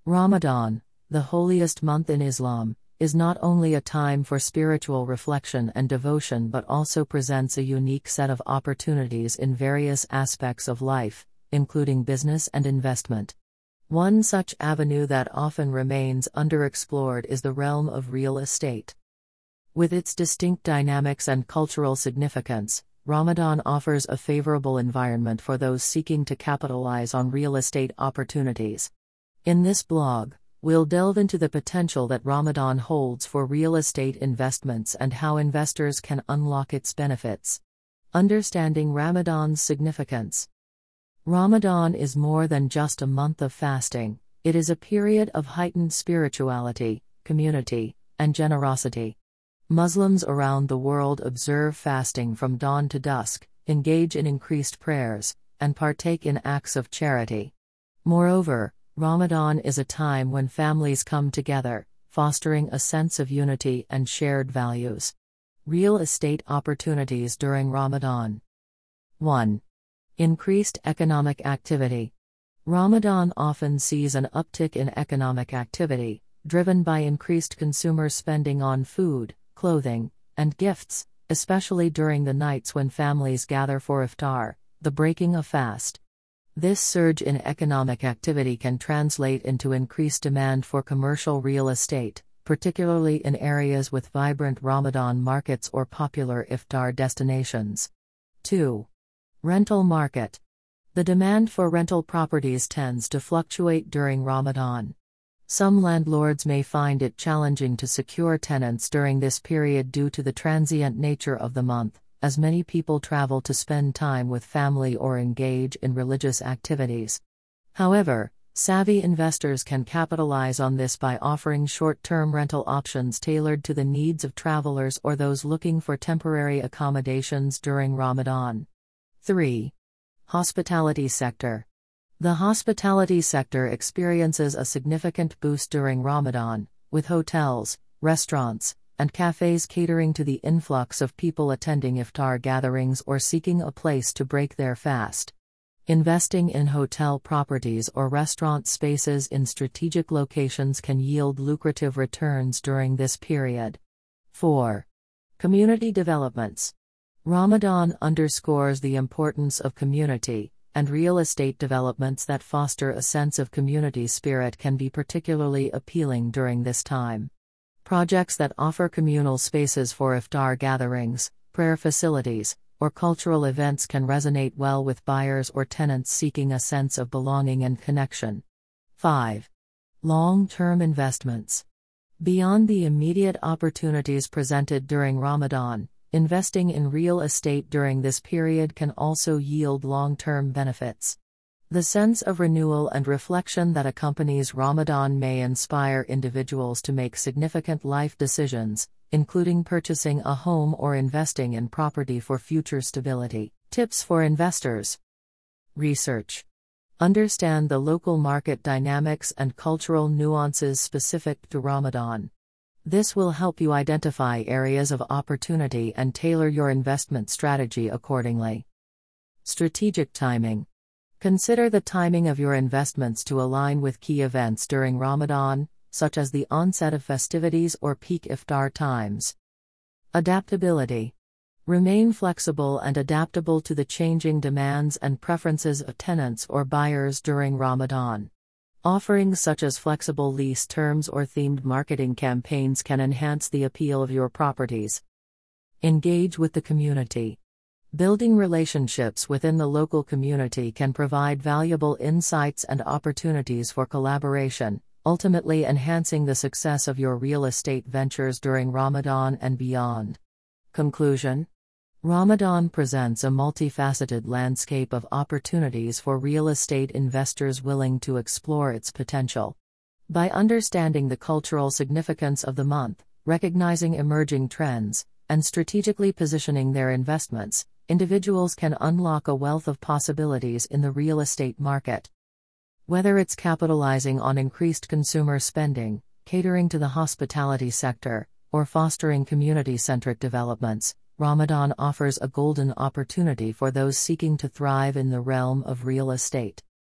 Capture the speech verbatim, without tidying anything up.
Ramadan, the holiest month in Islam, is not only a time for spiritual reflection and devotion but also presents a unique set of opportunities in various aspects of life, including business and investment. One such avenue that often remains underexplored is the realm of real estate. With its distinct dynamics and cultural significance, Ramadan offers a favorable environment for those seeking to capitalize on real estate opportunities. In this blog, we'll delve into the potential that Ramadan holds for real estate investments and how investors can unlock its benefits. Understanding Ramadan's significance. Ramadan is more than just a month of fasting, it is a period of heightened spirituality, community, and generosity. Muslims around the world observe fasting from dawn to dusk, engage in increased prayers, and partake in acts of charity. Moreover, Ramadan is a time when families come together, fostering a sense of unity and shared values. Real estate opportunities during Ramadan. one. Increased economic activity. Ramadan often sees an uptick in economic activity, driven by increased consumer spending on food, clothing, and gifts, especially during the nights when families gather for iftar, the breaking of fast. This surge in economic activity can translate into increased demand for commercial real estate, particularly in areas with vibrant Ramadan markets or popular iftar destinations. two. Rental market. The demand for rental properties tends to fluctuate during Ramadan. Some landlords may find it challenging to secure tenants during this period due to the transient nature of the month, as many people travel to spend time with family or engage in religious activities. However, savvy investors can capitalize on this by offering short-term rental options tailored to the needs of travelers or those looking for temporary accommodations during Ramadan. three. Hospitality sector. The hospitality sector experiences a significant boost during Ramadan, with hotels, restaurants, and cafes catering to the influx of people attending iftar gatherings or seeking a place to break their fast. Investing in hotel properties or restaurant spaces in strategic locations can yield lucrative returns during this period. four. Community developments. Ramadan underscores the importance of community, and real estate developments that foster a sense of community spirit can be particularly appealing during this time. Projects that offer communal spaces for iftar gatherings, prayer facilities, or cultural events can resonate well with buyers or tenants seeking a sense of belonging and connection. five. Long-term investments. Beyond the immediate opportunities presented during Ramadan, investing in real estate during this period can also yield long-term benefits. The sense of renewal and reflection that accompanies Ramadan may inspire individuals to make significant life decisions, including purchasing a home or investing in property for future stability. Tips for investors. Research. Understand the local market dynamics and cultural nuances specific to Ramadan. This will help you identify areas of opportunity and tailor your investment strategy accordingly. Strategic timing. Consider the timing of your investments to align with key events during Ramadan, such as the onset of festivities or peak iftar times. Adaptability. Remain flexible and adaptable to the changing demands and preferences of tenants or buyers during Ramadan. Offerings such as flexible lease terms or themed marketing campaigns can enhance the appeal of your properties. Engage with the community. Building relationships within the local community can provide valuable insights and opportunities for collaboration, ultimately enhancing the success of your real estate ventures during Ramadan and beyond. Conclusion. Ramadan presents a multifaceted landscape of opportunities for real estate investors willing to explore its potential. By understanding the cultural significance of the month, recognizing emerging trends, and strategically positioning their investments, individuals can unlock a wealth of possibilities in the real estate market. Whether it's capitalizing on increased consumer spending, catering to the hospitality sector, or fostering community-centric developments, Ramadan offers a golden opportunity for those seeking to thrive in the realm of real estate.